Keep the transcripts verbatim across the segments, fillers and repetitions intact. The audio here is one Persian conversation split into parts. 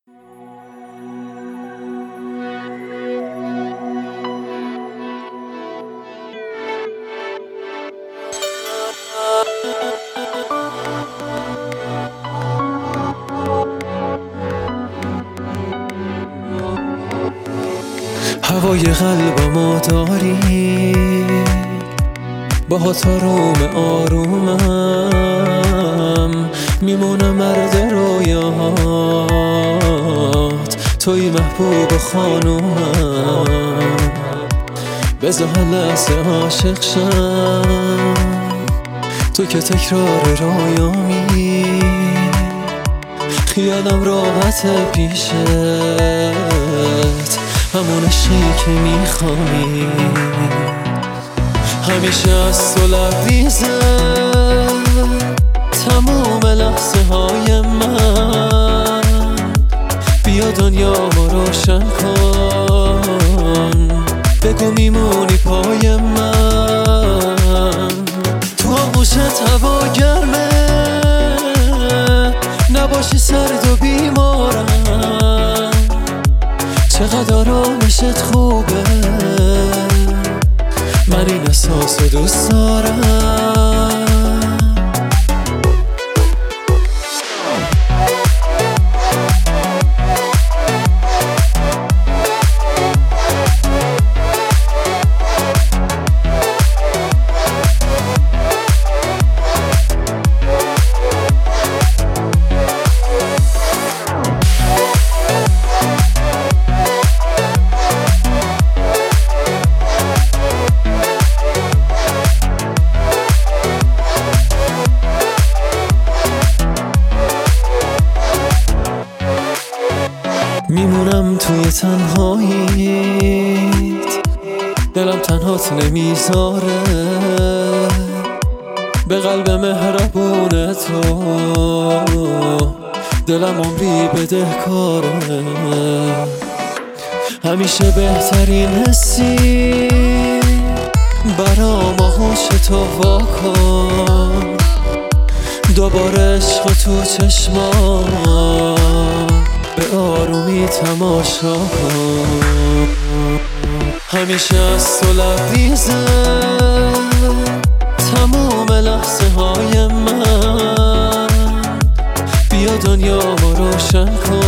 هوای قلبمو داری باهات آروم آرومم، میمونم مرد رویات، توی محبوب خانومم. بذار لحظه عاشق شم، تو که تکرار رویامی، خیالم راحت پیشت، همون عشقی که میخوایی. همیشه از تو لبریزه تموم لحظه های من، بیا دنیا ما روشن کن، بگو میمونی پای من. تو آغوشت هوا گرمه، نباشی سرد و بیمارم، چقدر آرامشت خوبه، من این احساسو دوست دارم. میمونم توی تنهاییت، دلم تنهات نمیذاره، به قلب مهربون تو دلم عمری بدهکاره. همیشه بهترین حسی برام آغوش تو واکن، دوباره عشق تو چشمام به آرومی تماشا کن. همیشه از تو لبریزه تموم لحظه های من، بیا دنیا ما روشن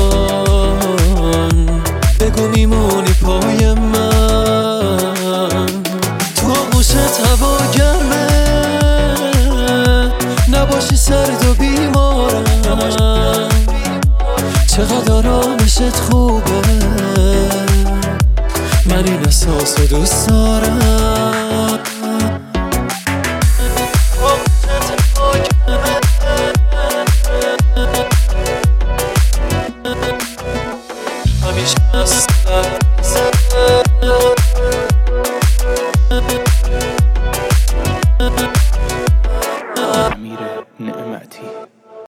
کن، بگو میمونی پای من. تو آغوشت هوا گرمه، نباشی سرد و بیمارم، چقدر آرامشت خوبه، من این احساسو دوست دارم.